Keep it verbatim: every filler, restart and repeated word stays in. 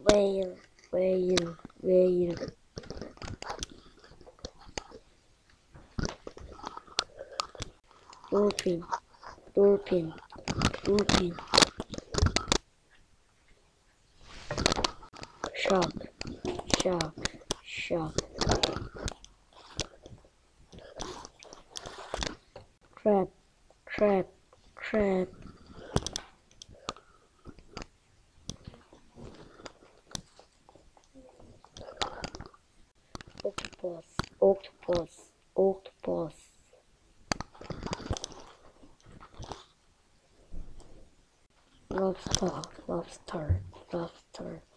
whale, whale, whale. Dolphin, dolphin, dolphin. Shark, shark, shark. Crab, crab, crab. Octopus, octopus, octopus. Lobster, lobster, lobster.